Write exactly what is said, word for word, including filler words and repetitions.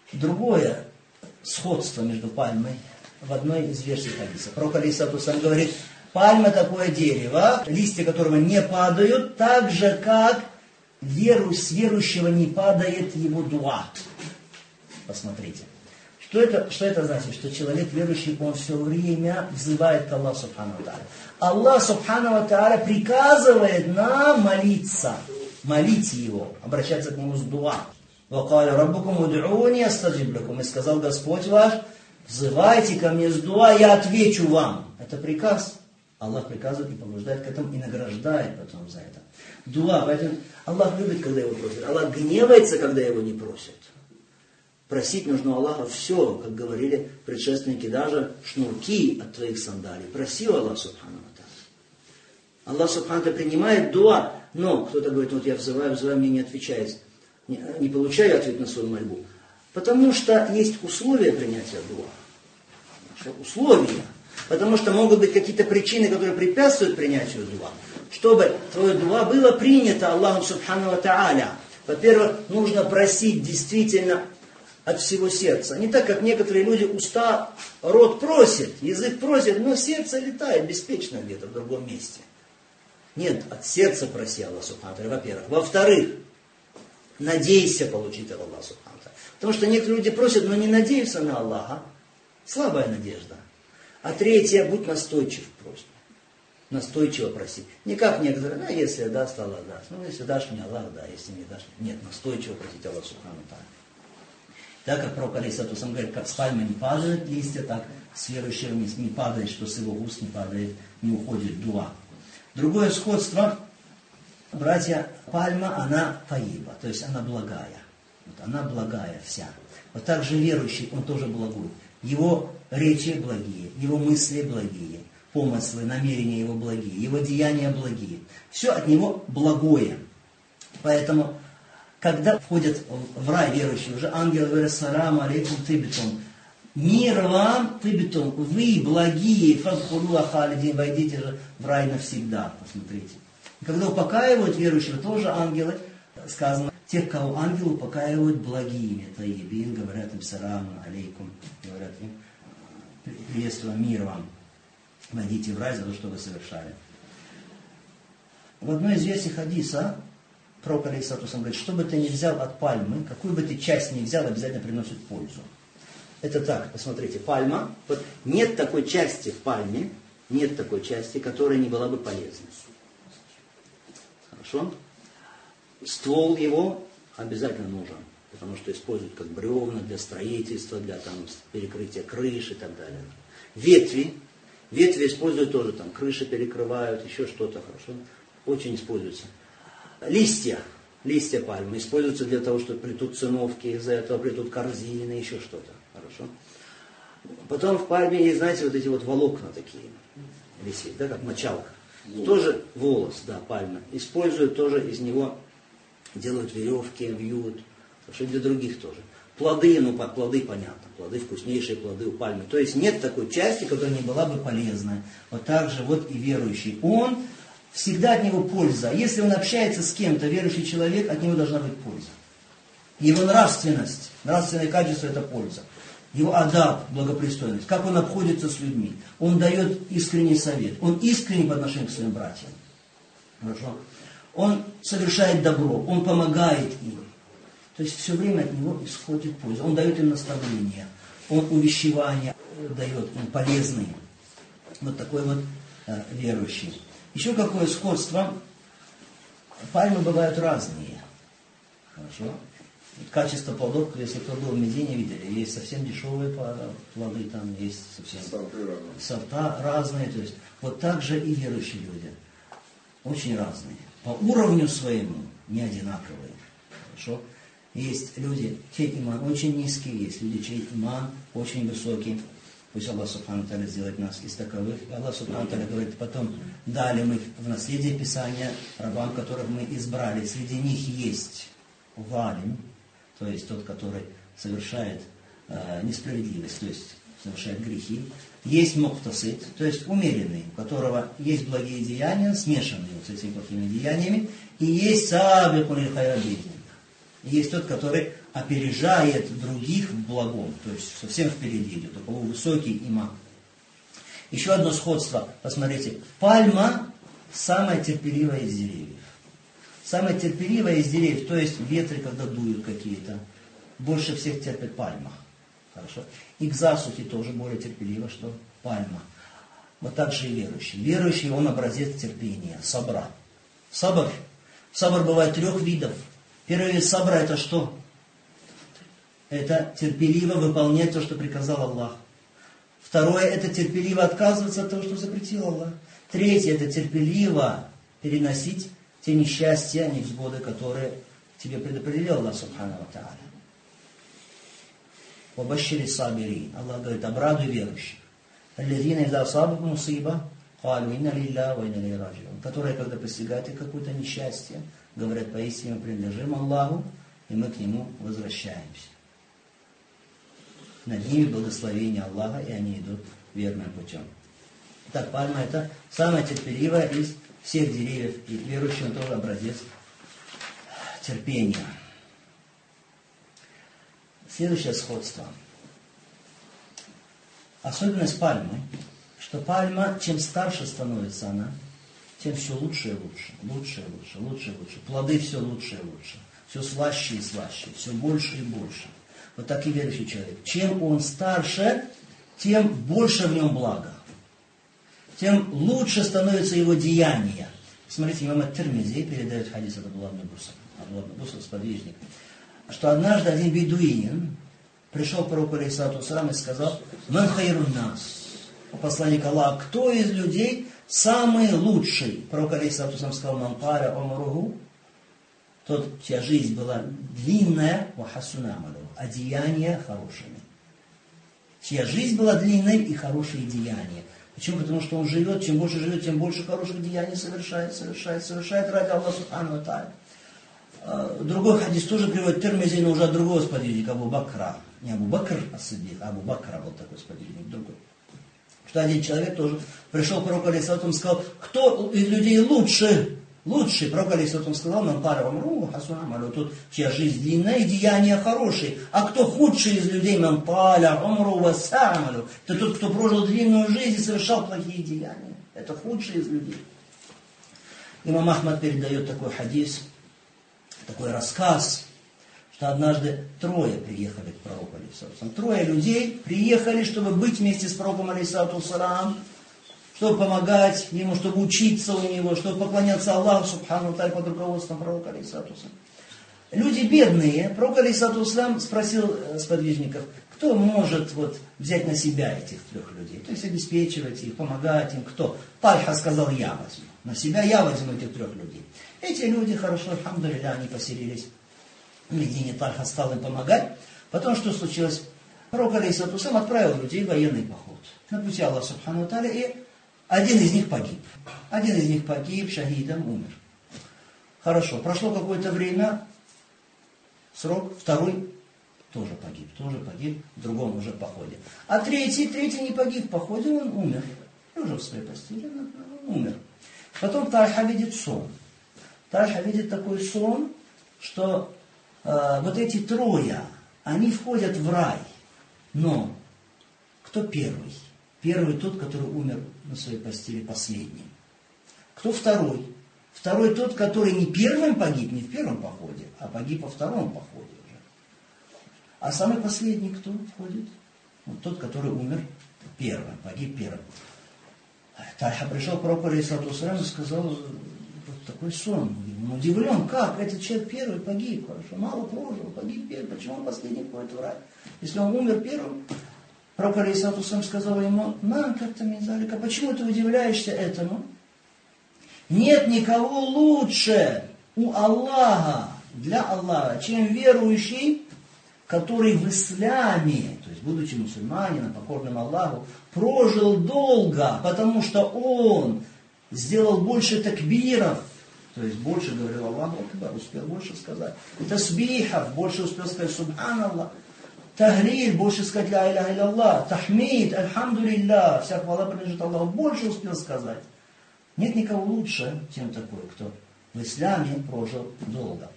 другое сходство между пальмой в одной из версий хадиса. Пророк алейхиссалату вассалям говорит, пальма такое дерево, листья которого не падают, так же, как веру, с верующего не падает его дуа. Посмотрите. Что это, что это значит? Что человек верующий, он все время взывает к Аллаху Субхану ва Тааля. Аллах Субхану ва Тааля приказывает нам молиться, молить Его, обращаться к Нему с дуа. وَقَالَ رَبُّكُمْ удр'уни астаджиб лакум. И сказал Господь ваш, взывайте ко мне с дуа, я отвечу вам. Это приказ. Аллах приказывает и побуждает к этому, и награждает потом за это. Дуа, поэтому Аллах любит, когда его просят. Аллах гневается, когда его не просят. Просить нужно у Аллаха все, как говорили предшественники, даже шнурки от твоих сандалий. Проси у Аллаха Субхану ва Тааля. Аллах Субхану ва Тааля принимает дуа, но кто-то говорит, вот я взываю, взываю, мне не отвечает. Не, не получаю ответ на свою мольбу. Потому что есть условия принятия дуа. Условия. Потому что могут быть какие-то причины, которые препятствуют принятию дуа. Чтобы твое дуа было принято Аллахом Субхану ва Тааля. Во-первых, нужно просить действительно от всего сердца. Не так, как некоторые люди, уста, рот просит, язык просит, но сердце летает беспечно где-то в другом месте. Нет, от сердца проси Аллах Субхану ва Тааля, во-первых. Во-вторых, надейся получить от Аллаха Субхану ва Тааля. Потому что некоторые люди просят, но не надеются на Аллаха. Слабая надежда. А третье, будь настойчив в просьбе. Настойчиво проси. Не как некоторые, ну если даст, Аллах даст. Ну если дашь мне, Аллах да, если не дашь. Нет, настойчиво просить Аллаха Субхану ва Тааля. Так как пророк алейхиссалату вассалям говорит, как с пальмы не падают листья, так с верующего не, не падает, что с его уст не падает, не уходит дуа. Другое сходство, братья, пальма, она таиба, то есть она благая. Вот она благая вся. Вот так же верующий, он тоже благой. Его речи благие, его мысли благие, помыслы, намерения его благие, его деяния благие. Все от него благое. Поэтому когда входят в рай верующие, уже ангелы говорят, салам алейкум тибитум. Мир вам, тибитум, вы благие, фадхулу ахалидин, войдите же в рай навсегда. Посмотрите. И когда упокаивают верующих, тоже ангелы, сказано, тех, кого ангелы упокаивают благими. Таибин, говорят им салам алейкум, говорят им, приветствую, мир вам, войдите в рай за то, что вы совершали. В одной из версий хадиса, пророк алейхиссалату вассалям говорит, что бы ты ни взял от пальмы, какую бы ты часть ни взял, обязательно приносит пользу. Это так, посмотрите, пальма, вот нет такой части в пальме, нет такой части, которая не была бы полезной. Хорошо? Ствол его обязательно нужен, потому что используют как бревна для строительства, для там, перекрытия крыши и так далее. Ветви, ветви используют тоже, там, крыши перекрывают, еще что-то, хорошо? Очень используется. Листья, листья пальмы используются для того, чтобы плетут циновки, из-за этого плетут корзины, еще что-то. Хорошо? Потом в пальме есть, знаете, вот эти вот волокна такие висят, да, как мочалка. Волос. Тоже волос, да, пальма. Используют тоже из него, делают веревки, вьют. Хорошо, для других тоже. Плоды, ну, плоды понятно, плоды, вкуснейшие плоды у пальмы. То есть нет такой части, которая не была бы полезна. Вот так же вот и верующий. Он всегда от него польза. Если он общается с кем-то, верующий человек, от него должна быть польза. Его нравственность, нравственное качество – это польза. Его адаб, благопристойность, как он обходится с людьми. Он дает искренний совет. Он искренний по отношению к своим братьям. Хорошо? Он совершает добро, он помогает им. То есть все время от него исходит польза. Он дает им наставления, он увещевания дает им полезные. Вот такой вот э, верующий. Еще какое сходство? Пальмы бывают разные. Хорошо? Качество плодов, если кто был в Медине, видели, есть совсем дешевые плоды, там есть совсем сорта разные. То есть, вот так же и верующие люди. Очень разные. По уровню своему не одинаковые. Хорошо? Есть люди, чей иман очень низкий, есть люди, чей иман очень высокий. Пусть Аллах Субхану ва Тааля сделает нас из таковых. Аллах Субхану ва Тааля говорит, потом дали мы в наследие Писания рабам, которых мы избрали. Среди них есть валим, то есть тот, который совершает э, несправедливость, то есть совершает грехи. Есть муктасид, то есть умеренный, у которого есть благие деяния, смешанные вот с этими плохими деяниями. И есть сабикун иль хайрабин. Есть тот, который опережает других в благом, то есть совсем впереди идет, такой высокий имам. Еще одно сходство, посмотрите, пальма самая терпеливая из деревьев. Самая терпеливая из деревьев, то есть ветры, когда дуют какие-то, больше всех терпит пальма. Хорошо. И к засухе тоже более терпеливо, что пальма. Вот так же и верующий. Верующий, он образец терпения, сабра. Сабр. Сабр бывает трех видов. Первый вид сабра это что? Это терпеливо выполнять то, что приказал Аллах. Второе, это терпеливо отказываться от того, что запретил Аллах. Третье, это терпеливо переносить те несчастья, невзгоды, которые тебе предопределил Аллах Субхану ва Тааля. Вабашшири сабирин. Аллах говорит, обрадуй верующих. Аллазина иза асабахум мусиба, калу инна лилляхи ва инна илейхи раджиун. Которые, когда постигают их какое-то несчастье, говорят, поистине мы принадлежим Аллаху, и мы к Нему возвращаемся. Над ними благословение Аллаха, и они идут верным путем. Так, пальма это самая терпеливая из всех деревьев, и верующим тоже образец терпения. Следующее сходство. Особенность пальмы, что пальма, чем старше становится она, тем все лучше и лучше, лучше и лучше, лучше и лучше. Плоды все лучше и лучше, все слаще и слаще, все больше и больше. Вот так и верующий человек. Чем он старше, тем больше в нем блага. Тем лучше становятся его деяния. Смотрите, имам ат-Тирмизи передает хадис от Абдуллаха ибн Буса, Абдуллаха ибн Буса, сподвижник, что однажды один бедуинин пришел к пророку алейхиссалату вассалам и сказал: «Ман хайрун нас». Посланник Аллаха, кто из людей самый лучший? Пророк алейхиссалату вассалам сказал: «Ман таля умругу», тот, чья жизнь была длинная, ва хасуна амалу, а деяния хорошими. Чья жизнь была длинной и хорошие деяния. Почему? Потому что он живет, чем больше живет, тем больше хороших деяний совершает, совершает, совершает ради Аллаха Субхану ва Тааля. Другой хадис тоже приводит Тирмизи, но уже от другого сподвижника, Абу Бакра. Не Абу Бакр ас-Сиддик, а Абу Бакра был такой сподвижник, другой. Что один человек тоже пришел к пророку алейхиссалату и сказал: кто из людей лучше? Лучший, пророк алейхиссалату сказал: «Ман таля умругу хасуна амалу», тот, чья жизнь длинная и деяния хорошие. А кто худший из людей? «Ман таля умругу васса амалу», это тот, кто прожил длинную жизнь и совершал плохие деяния. Это худший из людей. Имам Ахмад передает такой хадис, такой рассказ, что однажды трое приехали к пророку алейхиссалату. Трое людей приехали, чтобы быть вместе с пророком алейхиссалату, чтобы помогать ему, чтобы учиться у него, чтобы поклоняться Аллаху Субхану ва Тааля под руководством пророка алейхиссалату. Люди бедные. Пророк алейхиссалату спросил сподвижников: кто может вот взять на себя этих трех людей, то есть обеспечивать их, помогать им, кто? Тальха сказал: я возьму. На себя я возьму этих трех людей. Эти люди, хорошо, альхамдулилля, они поселились в Медине. Тальха стал им помогать. Потом что случилось? Пророк алейхиссалату отправил людей в военный поход на пути Аллаха Субхану ва Тааля, и один из них погиб. Один из них погиб, шахидом умер. Хорошо, прошло какое-то время, срок, второй тоже погиб, тоже погиб в другом уже походе. А третий, третий не погиб в походе, он умер. Уже в своей постели, он умер. Потом Тальха видит сон. Тальха видит такой сон, что э, вот эти трое, они входят в рай. Но кто первый? Первый тот, который умер на своей постели последним. Кто второй? Второй тот, который не первым погиб, не в первом походе, а погиб во втором походе уже. А самый последний кто входит? Вот тот, который умер первым, погиб первым. Тальха пришел к пророку алейхиссалату вассалям и сказал: вот такой сон. Он удивлен, как этот человек первый погиб, хорошо, мало прожил, погиб первый, почему он последний входит в рай? Если он умер первым. Пророк алейхиссалату вассалям сказал ему: нам как-то мизалика, почему ты удивляешься этому? Нет никого лучше у Аллаха, для Аллаха, чем верующий, который в исламе, то есть будучи мусульманином, покорным Аллаху, прожил долго, потому что он сделал больше такбиров, то есть больше говорил Аллаху Акбар, успел больше сказать, тасбихов, больше успел сказать Субханаллах, тахлиль, больше сказать ля иляха илlallah, тахмид, альхамдулилля, вся хвала принадлежит Аллаху, больше успел сказать. Нет никого лучше, чем такой, кто в исламе прожил долго.